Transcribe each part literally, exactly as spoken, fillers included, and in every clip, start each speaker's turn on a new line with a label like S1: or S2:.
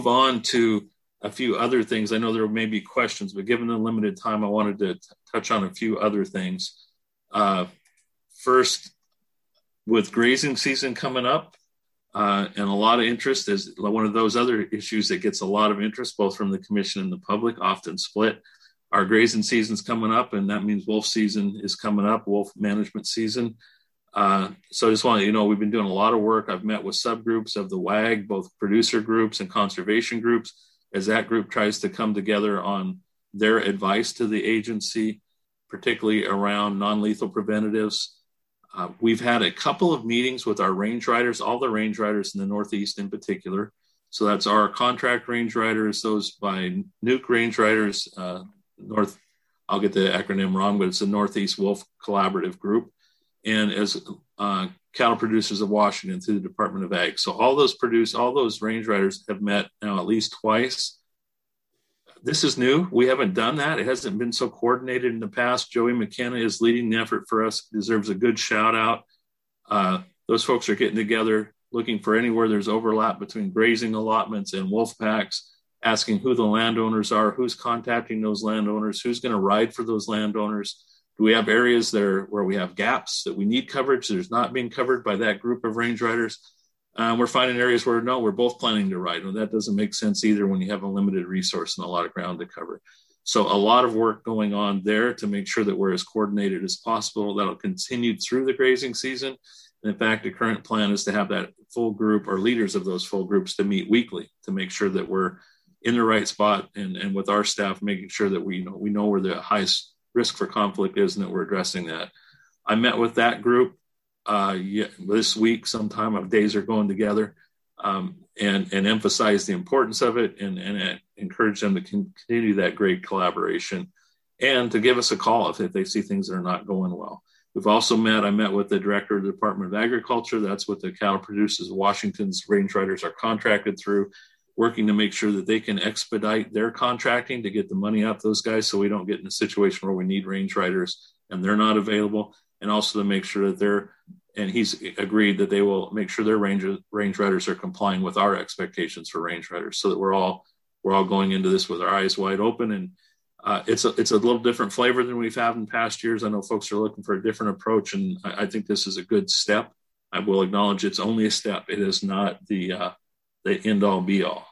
S1: on to a few other things. I know there may be questions, but given the limited time, I wanted to t- touch on a few other things. Uh, first, with grazing season coming up, uh, and a lot of interest is one of those other issues that gets a lot of interest, both from the commission and the public, often split. Our grazing season's coming up, and that means wolf season is coming up, wolf management season. Uh, so I just want to, you know, we've been doing a lot of work. I've met with subgroups of the W A G, both producer groups and conservation groups, as that group tries to come together on their advice to the agency, particularly around non-lethal preventatives. Uh, we've had a couple of meetings with our range riders, all the range riders in the Northeast in particular. So that's our contract range riders, those by Nuke range riders, uh, North, I'll get the acronym wrong, but it's the Northeast Wolf Collaborative Group. And as uh, cattle producers of Washington through the Department of Ag. So all those produce, all those range riders have met now at least twice. This is new. We haven't done that. It hasn't been so coordinated in the past. Joey McKenna is leading the effort for us, deserves a good shout out. Uh, those folks are getting together, looking for anywhere there's overlap between grazing allotments and wolf packs, asking who the landowners are, who's contacting those landowners, who's going to ride for those landowners. Do we have areas there where we have gaps that we need coverage there's not being covered by that group of range riders? Um, we're finding areas where, no, we're both planning to ride. And that doesn't make sense either when you have a limited resource and a lot of ground to cover. So a lot of work going on there to make sure that we're as coordinated as possible. That'll continue through the grazing season. And in fact, the current plan is to have that full group or leaders of those full groups to meet weekly to make sure that we're in the right spot and, and with our staff, making sure that we, you know, we know where the highest risk for conflict is and that we're addressing that. I met with that group uh, yeah, this week sometime. Our days are going together um, and, and emphasize the importance of it and, and uh, encourage them to continue that great collaboration and to give us a call if, if they see things that are not going well. We've also met, I met with the director of the Department of Agriculture. That's what the cattle producers of Washington's range riders are contracted through, working to make sure that they can expedite their contracting to get the money out to those guys so we don't get in a situation where we need range riders and they're not available, and also to make sure that they're, and he's agreed that they will make sure their range, range riders are complying with our expectations for range riders so that we're all, we're all going into this with our eyes wide open. And uh, it's, a, it's a little different flavor than we've had in past years. I know folks are looking for a different approach, and I, I think this is a good step. I will acknowledge it's only a step. It is not the, uh, the end all be all.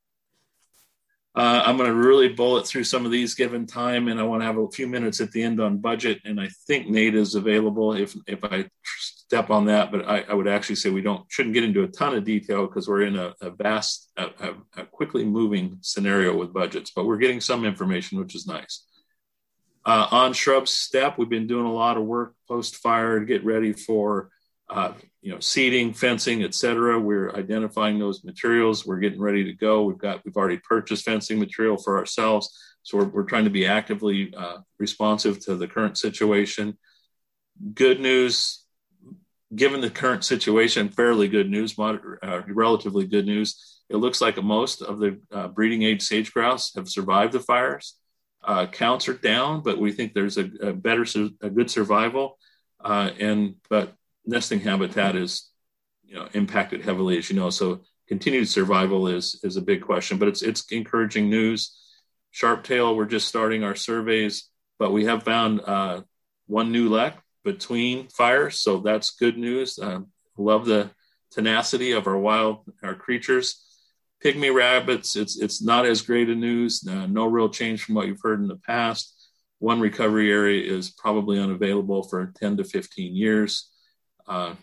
S1: Uh, I'm going to really bullet through some of these given time, and I want to have a few minutes at the end on budget. And I think Nate is available if if I step on that, but I, I would actually say we don't shouldn't get into a ton of detail because we're in a, a vast, a, a quickly moving scenario with budgets. But we're getting some information, which is nice. Uh, on shrub step, we've been doing a lot of work post fire to get ready for. Uh, you know, seeding, fencing, et cetera. We're identifying those materials. We're getting ready to go. We've got, we've already purchased fencing material for ourselves. So we're, we're trying to be actively uh, responsive to the current situation. Good news, given the current situation, fairly good news, moder- uh, relatively good news. It looks like most of the uh, breeding age sage grouse have survived the fires. Uh, counts are down, but we think there's a, a better, a good survival. Uh, and, but nesting habitat is, you know, impacted heavily, as you know. So continued survival is is a big question, but it's it's encouraging news. Sharptail, we're just starting our surveys, but we have found uh, one new lek between fires, so that's good news. Uh, love the tenacity of our wild our creatures. Pygmy rabbits, it's it's not as great a news. Uh, no real change from what you've heard in the past. One recovery area is probably unavailable for ten to fifteen years. Uh,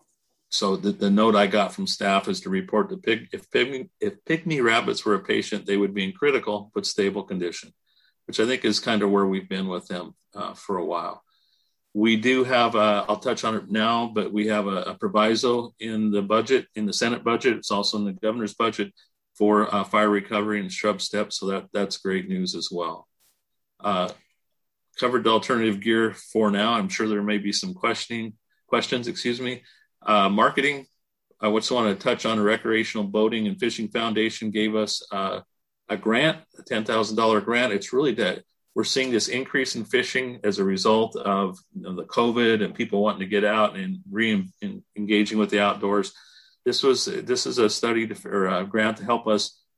S1: so the, the note I got from staff is to report the pig, if pygmy, if pygmy rabbits were a patient, they would be in critical but stable condition, which I think is kind of where we've been with them uh, for a while. We do have, a, I'll touch on it now, but we have a, a proviso in the budget, in the Senate budget. It's also in the governor's budget for uh, fire recovery and shrub steps. So that that's great news as well. Uh, covered the alternative gear for now. I'm sure there may be some questioning. Questions, excuse me. Uh, marketing, I just want to touch on a Recreational Boating and Fishing Foundation gave us uh, a grant, a ten thousand dollars grant. It's really that we're seeing this increase in fishing as a result of, you know, the COVID and people wanting to get out and re-engaging with the outdoors. This was this is a study to, or a grant to help us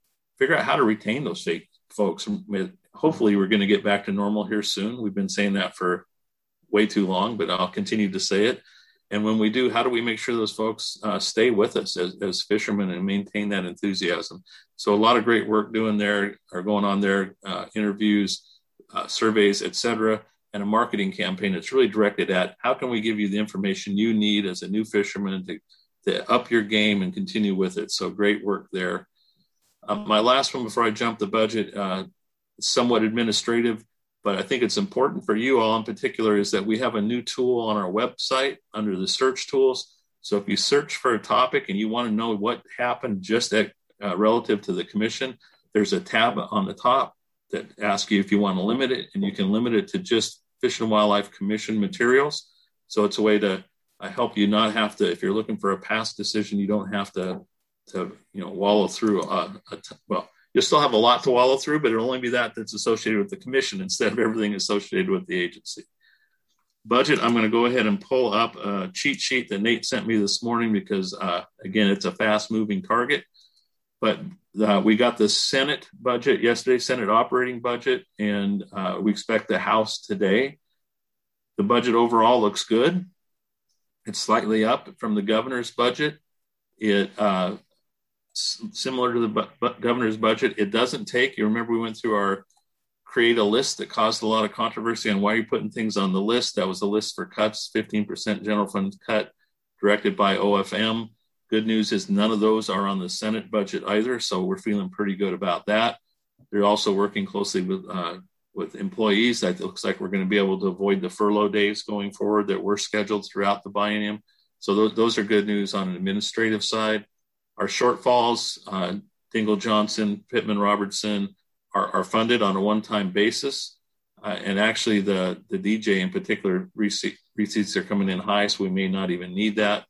S1: figure out how to retain those fake folks. Hopefully we're going to get back to normal here soon. We've been saying that for way too long, but I'll continue to say it. And when we do, how do we make sure those folks uh, stay with us as, as fishermen and maintain that enthusiasm? So a lot of great work doing there are going on there, uh, interviews, uh, surveys, et cetera, and a marketing campaign that's really directed at how can we give you the information you need as a new fisherman to, to up your game and continue with it. So great work there. Um, my last one before I jump the budget, uh, somewhat administrative, but I think it's important for you all in particular is that we have a new tool on our website under the search tools. So if you search for a topic and you want to know what happened just at, uh, relative to the commission, there's a tab on the top that asks you if you want to limit it, and you can limit it to just Fish and Wildlife Commission materials. So it's a way to uh, help you not have to, if you're looking for a past decision, you don't have to, to you know, wallow through, a, a t- well, you'll still have a lot to wallow through, but it'll only be that that's associated with the commission instead of everything associated with the agency. Budget, I'm going to go ahead and pull up a cheat sheet that Nate sent me this morning because, uh, again, it's a fast-moving target. But uh, we got the Senate budget yesterday, Senate operating budget, and uh, we expect the House today. The budget overall looks good. It's slightly up from the governor's budget. It uh, similar to the bu- governor's budget. It doesn't take, you remember we went through our create a list that caused a lot of controversy on why you're putting things on the list. That was a list for cuts, fifteen percent general fund cut directed by O F M. Good news is none of those are on the Senate budget either. So we're feeling pretty good about that. They're also working closely with, uh, with employees. That looks like we're going to be able to avoid the furlough days going forward that were scheduled throughout the biennium. So those, those are good news on an administrative side. Our shortfalls, uh, Dingle Johnson, Pittman Robertson, are, are funded on a one-time basis. Uh, and actually the, the D J in particular, receipt, receipts are coming in high, so we may not even need that.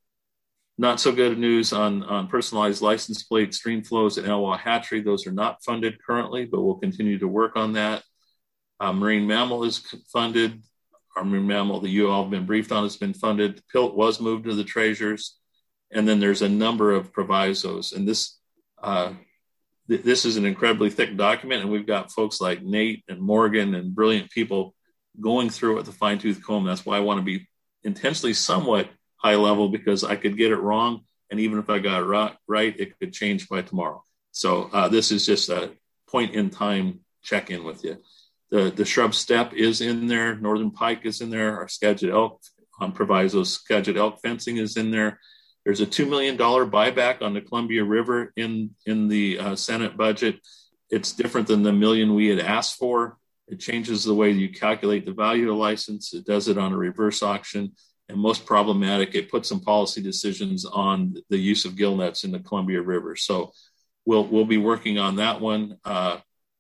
S1: Not so good news on, on personalized license plate stream flows at Elwha Hatchery. Those are not funded currently, but we'll continue to work on that. Uh, marine mammal is funded. Our marine mammal that you all have been briefed on has been funded. P I L T was moved to the treasures. And then there's a number of provisos. And this uh, th- this is an incredibly thick document. And we've got folks like Nate and Morgan and brilliant people going through it with a fine tooth comb. That's why I want to be intentionally somewhat high level, because I could get it wrong. And even if I got it right, it could change by tomorrow. So uh, this is just a point in time check in with you. The, the shrub step is in there. Northern pike is in there. Our Skagit elk on provisos, Skagit elk fencing is in there. There's a two million dollars buyback on the Columbia River in, in the uh, Senate budget. It's different than the million we had asked for. It changes the way you calculate the value of the license. It does it on a reverse auction. And most problematic, it puts some policy decisions on the use of gill nets in the Columbia River. So we'll we'll be working on that one. Uh,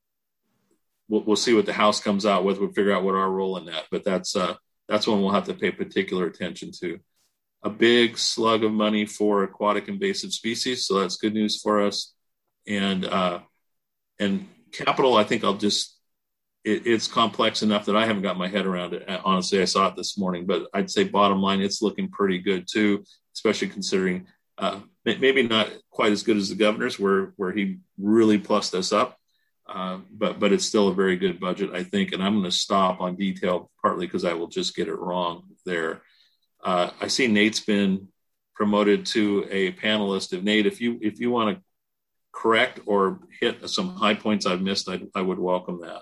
S1: we'll, we'll see what the House comes out with. We'll figure out what our role in that. But that's uh, that's one we'll have to pay particular attention to. A big slug of money for aquatic invasive species, so that's good news for us. And uh, and capital, I think I'll just. It, it's complex enough that I haven't got my head around it. Honestly, I saw it this morning, but I'd say bottom line, it's looking pretty good too, especially considering uh, maybe not quite as good as the governor's where, where he really plussed us up. Uh, but, but it's still a very good budget, I think. And I'm going to stop on detail partly because I will just get it wrong there. Uh, I see Nate's been promoted to a panelist. If Nate, if you, if you want to correct or hit some high points I've missed, I, I would welcome that.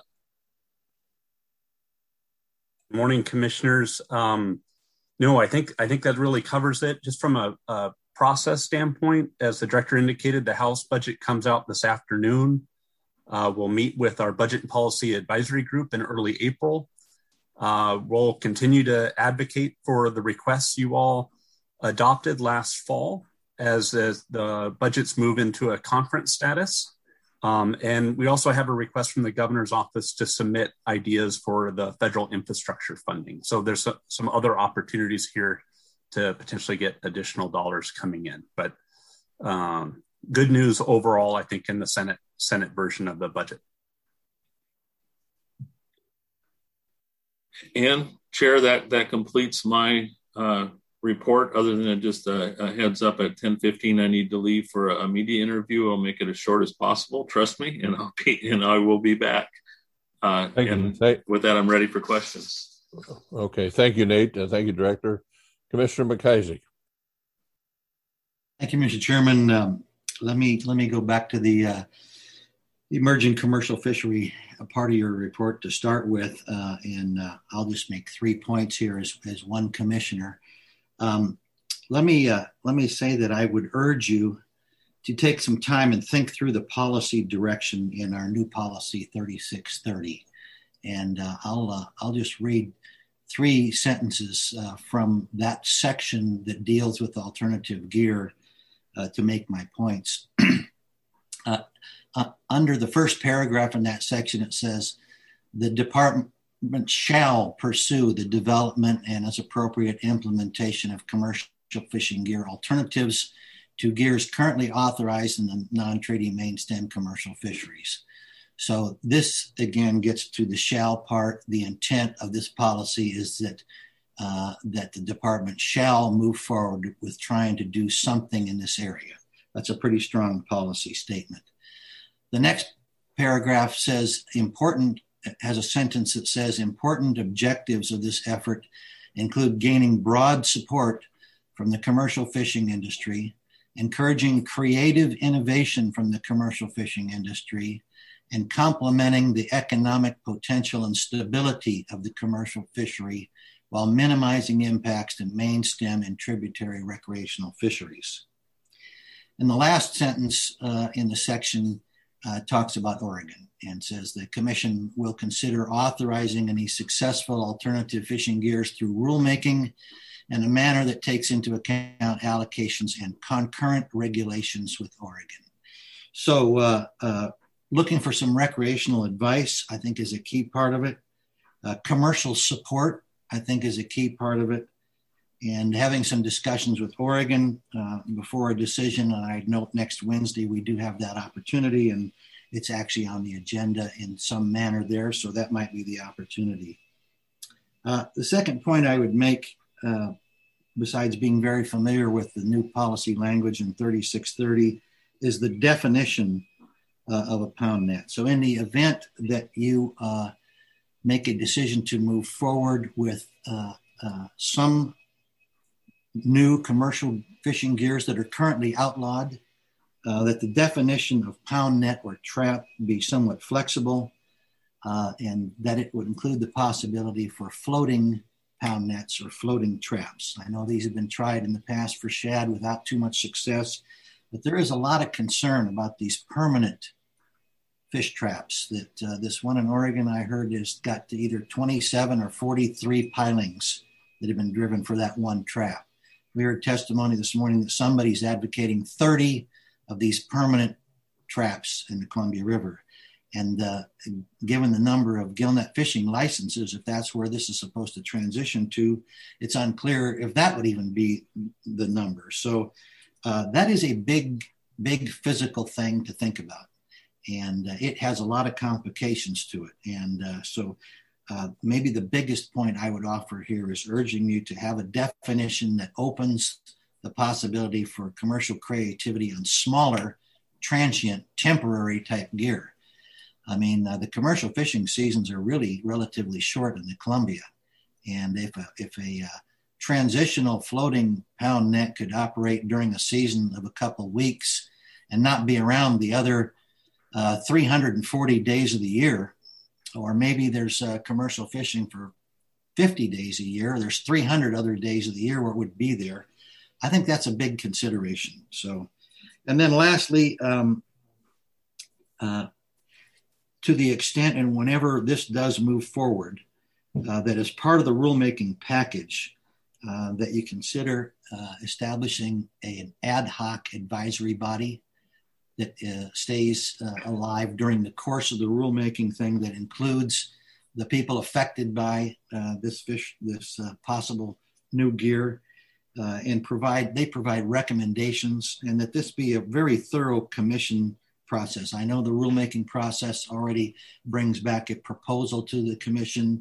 S2: Morning, commissioners. Um, no, I think I think that really covers it. Just from a, a process standpoint, as the director indicated, the House budget comes out this afternoon. Uh, we'll meet with our Budget and Policy Advisory Group in early April. Uh, we'll continue to advocate for the requests you all adopted last fall as, as the budgets move into a conference status. Um, and we also have a request from the governor's office to submit ideas for the federal infrastructure funding. So there's a, some other opportunities here to potentially get additional dollars coming in. But um, good news overall, I think, in the Senate Senate version of the budget.
S1: And Chair, that that completes my uh, report other than just a, a heads up at ten fifteen. I need to leave for a, a media interview. I'll make it as short as possible. Trust me, and I'll be and I will be back. Uh,
S3: Thank
S1: and
S3: you. Thank-
S1: with that, I'm ready for questions.
S3: Okay, thank you, Nate, and thank you, Director. Commissioner McIsaac.
S4: Thank you, Mister Chairman. Um, let me let me go back to the uh, emerging commercial fishery, a part of your report to start with, uh, and uh, I'll just make three points here as, as one commissioner. Um, let me uh, let me say that I would urge you to take some time and think through the policy direction in our new policy thirty-six thirty, and uh, I'll uh, I'll just read three sentences uh, from that section that deals with alternative gear uh, to make my points. uh, uh, under the first paragraph in that section, it says, the department shall pursue the development and, as appropriate, implementation of commercial fishing gear alternatives to gears currently authorized in the non-trading main stem commercial fisheries. So this, again, gets to the shall part. The intent of this policy is that uh, that the department shall move forward with trying to do something in this area. That's a pretty strong policy statement. The next paragraph says important, has a sentence that says important objectives of this effort include gaining broad support from the commercial fishing industry, encouraging creative innovation from the commercial fishing industry, and complementing the economic potential and stability of the commercial fishery while minimizing impacts to main stem and tributary recreational fisheries. And the last sentence uh, in the section uh, talks about Oregon and says the commission will consider authorizing any successful alternative fishing gears through rulemaking in a manner that takes into account allocations and concurrent regulations with Oregon. So uh, uh, looking for some recreational advice, I think, is a key part of it. Uh, commercial support, I think, is a key part of it. And having some discussions with Oregon uh, before a decision, and I note next Wednesday we do have that opportunity, and it's actually on the agenda in some manner there, so that might be the opportunity. Uh, the second point I would make, uh, besides being very familiar with the new policy language in thirty-six thirty, is the definition uh, of a pound net. So in the event that you uh, make a decision to move forward with uh, uh, some new commercial fishing gears that are currently outlawed, uh, that the definition of pound net or trap be somewhat flexible, uh, and that it would include the possibility for floating pound nets or floating traps. I know these have been tried in the past for shad without too much success, but there is a lot of concern about these permanent fish traps. That uh, this one in Oregon I heard has got to either twenty-seven or forty-three pilings that have been driven for that one trap. We heard testimony this morning that somebody's advocating thirty of these permanent traps in the Columbia River. And uh, given the number of gillnet fishing licenses, if that's where this is supposed to transition to, it's unclear if that would even be the number. So uh, that is a big, big physical thing to think about. And uh, it has a lot of complications to it. And uh, so uh, maybe the biggest point I would offer here is urging you to have a definition that opens the possibility for commercial creativity on smaller, transient, temporary type gear. I mean, uh, the commercial fishing seasons are really relatively short in the Columbia. And if a, if a uh, transitional floating pound net could operate during a season of a couple of weeks and not be around the other uh, three hundred forty days of the year, or maybe there's uh, commercial fishing for fifty days a year, there's three hundred other days of the year where it would be there, I think that's a big consideration. So, and then lastly, um, uh, to the extent and whenever this does move forward, uh, that as part of the rulemaking package, uh, that you consider uh, establishing a, an ad hoc advisory body that uh, stays uh, alive during the course of the rulemaking thing, that includes the people affected by uh, this fish, this uh, possible new gear, uh, and provide they provide recommendations, and that this be a very thorough commission process. I know the rulemaking process already brings back a proposal to the commission,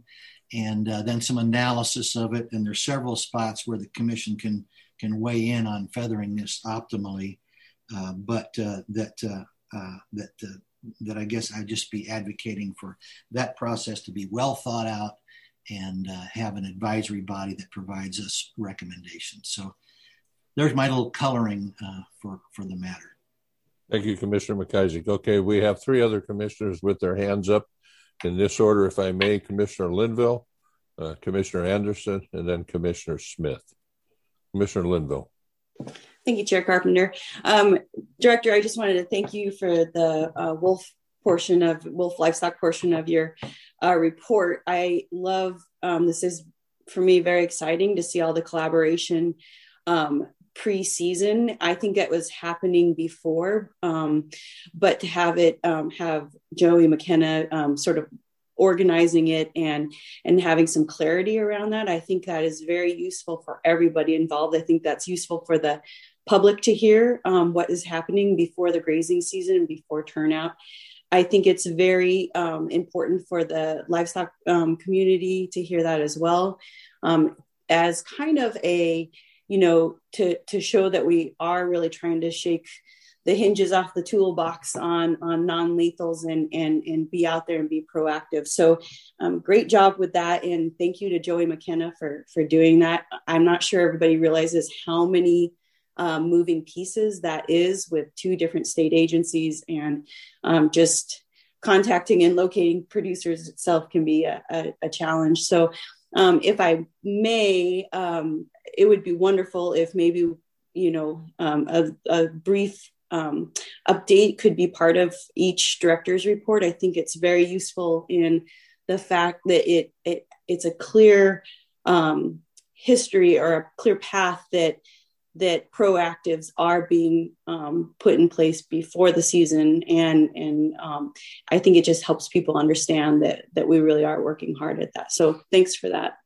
S4: and uh, then some analysis of it. And there's several spots where the commission can can weigh in on feathering this optimally. Uh, but uh, that uh, uh, that uh, that I guess I'd just be advocating for that process to be well thought out and uh, have an advisory body that provides us recommendations. So there's my little coloring uh, for for the matter.
S3: Thank you, Commissioner McIsaac. Okay, we have three other commissioners with their hands up in this order, if I may. Commissioner Linville, uh, Commissioner Anderson, and then Commissioner Smith. Commissioner Linville.
S5: Thank you, Chair Carpenter. Um, Director, I just wanted to thank you for the uh, wolf portion of wolf livestock portion of your uh, report. I love, um, this is for me very exciting to see all the collaboration um, pre-season. I think it was happening before, um, but to have it um, have Joey McKenna um, sort of organizing it and and having some clarity around that, I think that is very useful for everybody involved. I think that's useful for the public to hear um, what is happening before the grazing season and before turnout. I think it's very um, important for the livestock um, community to hear that as well, um, as kind of a, you know, to to show that we are really trying to shake the hinges off the toolbox on on non-lethals and and and be out there and be proactive. So um, great job with that. And thank you to Joey McKenna for, for doing that. I'm not sure everybody realizes how many um, moving pieces that is with two different state agencies, and um, just contacting and locating producers itself can be a, a, a challenge. So um, if I may, um, it would be wonderful if maybe, you know, um, a, a brief Um, update could be part of each director's report. I think it's very useful in the fact that it, it it's a clear um, history or a clear path that that proactives are being um, put in place before the season, and and um, I think it just helps people understand that that we really are working hard at that. So thanks for that.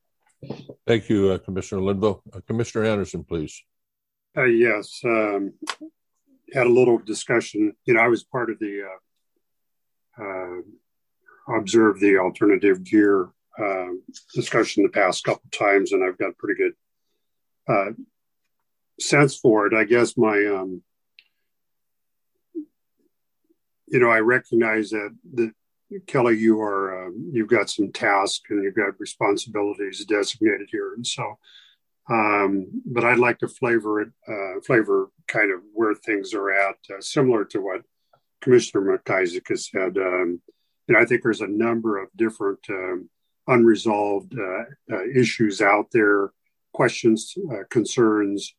S3: Thank you, uh, Commissioner Linville. Uh, Commissioner Anderson, please.
S6: Uh, yes. Um, had a little discussion. You know, I was part of the uh, uh, observe the alternative gear uh, discussion the past couple of times, and I've got pretty good uh, sense for it. I guess my, um, you know, I recognize that the Kelly, you are um, you've got some tasks and you've got responsibilities designated here, and so. Um, but I'd like to flavor it, uh, flavor kind of where things are at, uh, similar to what Commissioner McIsaac has said. Um, and I think there's a number of different um, unresolved uh, uh, issues out there, questions, uh, concerns,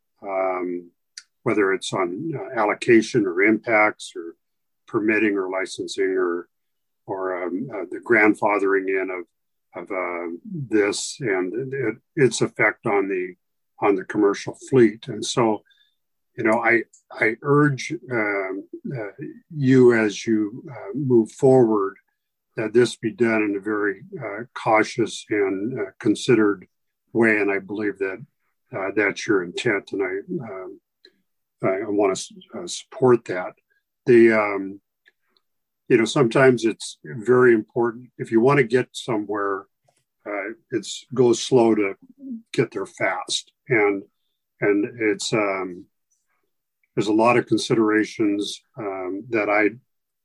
S6: um, whether it's on uh, allocation or impacts or permitting or licensing or or um, uh, the grandfathering in of of uh, this and it, its effect on the on the commercial fleet. And so, you know, I I urge um, uh, you as you uh, move forward that this be done in a very uh, cautious and uh, considered way. And I believe that uh, that's your intent, and I um, I want to uh, support that. The um, You know, sometimes it's very important if you want to get somewhere. Uh, it's goes slow to get there fast, and and it's um, there's a lot of considerations um, that I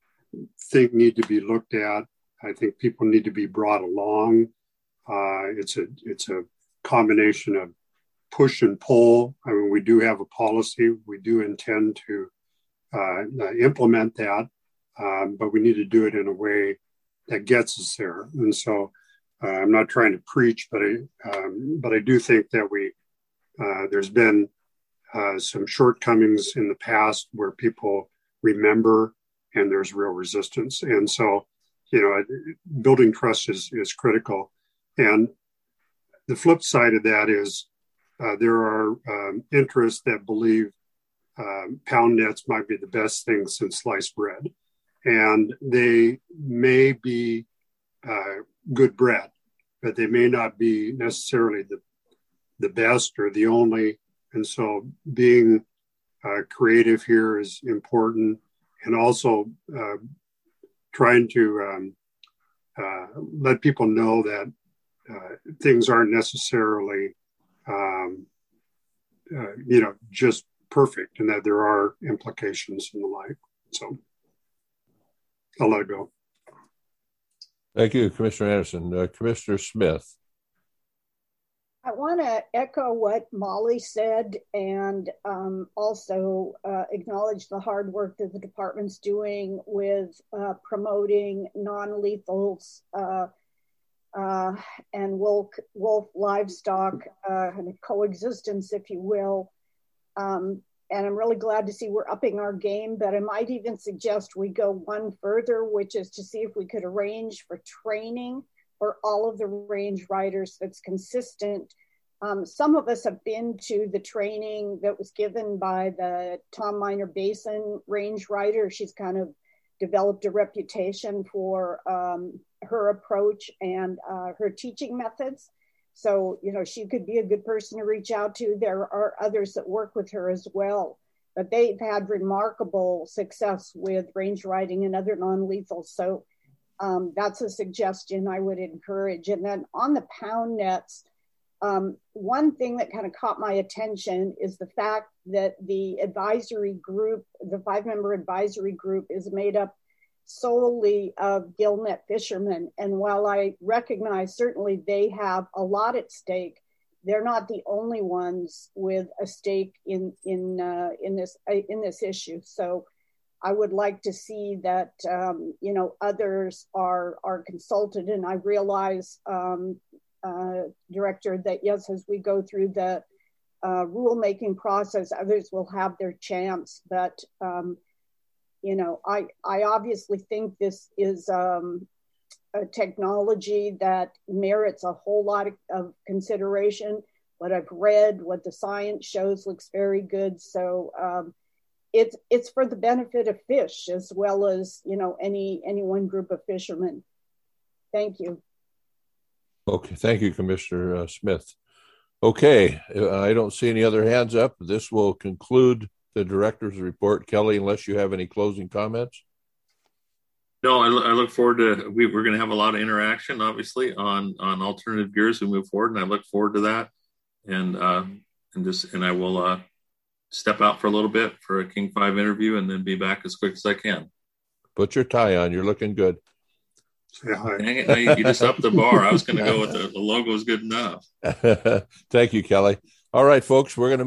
S6: think need to be looked at. I think people need to be brought along. Uh, it's a it's a combination of push and pull. I mean, we do have a policy. We do intend to uh, implement that. Um, but we need to do it in a way that gets us there. And so uh, I'm not trying to preach, but I, um, but I do think that we, uh, there's been uh, some shortcomings in the past where people remember and there's real resistance. And so, you know, building trust is, is critical. And the flip side of that is uh, there are um, interests that believe um, pound nets might be the best thing since sliced bread. And they may be uh, good bread, but they may not be necessarily the the best or the only. And so being uh, creative here is important, and also uh, trying to um, uh, let people know that uh, things aren't necessarily, um, uh, you know, just perfect, and that there are implications and the like. So I'll let it go.
S3: Thank you, Commissioner Anderson. Uh, Commissioner Smith.
S7: I want to echo what Molly said, and um, also uh, acknowledge the hard work that the department's doing with uh, promoting non-lethals uh, uh, and wolf, wolf livestock uh, coexistence, if you will. Um, and I'm really glad to see we're upping our game, but I might even suggest we go one further, which is to see if we could arrange for training for all of the range riders that's consistent. Um, some of us have been to the training that was given by the Tom Miner Basin range rider. She's kind of developed a reputation for um, her approach and uh, her teaching methods. So, you know, she could be a good person to reach out to. There are others that work with her as well, but they've had remarkable success with range riding and other non-lethal. So um, that's a suggestion I would encourage. And then on the pound nets, um, one thing that kind of caught my attention is the fact that the advisory group, the five-member advisory group, is made up solely of gillnet fishermen. And while I recognize certainly they have a lot at stake, they're not the only ones with a stake in in uh, in this uh, in this issue. So I would like to see that um, you know others are are consulted. And I realize, um, uh, Director, that yes, as we go through the uh, rulemaking process, others will have their chance, but. Um, You know, I, I obviously think this is um, a technology that merits a whole lot of, of consideration. What I've read, what the science shows looks very good. So um, it's it's for the benefit of fish as well as, you know, any any one group of fishermen. Thank you.
S3: Okay, thank you, Commissioner uh, Smith. Okay, I don't see any other hands up. This will conclude the director's report. Kelly, unless you have any closing comments.
S1: No, I, I look forward to, we, we're going to have a lot of interaction, obviously, on, on alternative gears as we move forward. And I look forward to that. And, uh, and just, and I will uh, step out for a little bit for a King five interview and then be back as quick as I can.
S3: Put your tie on. You're looking good.
S6: Say hi.
S1: Dang it, now you just upped the bar. I was going to go with the, the logo is good enough.
S3: Thank you, Kelly. All right, folks, we're going to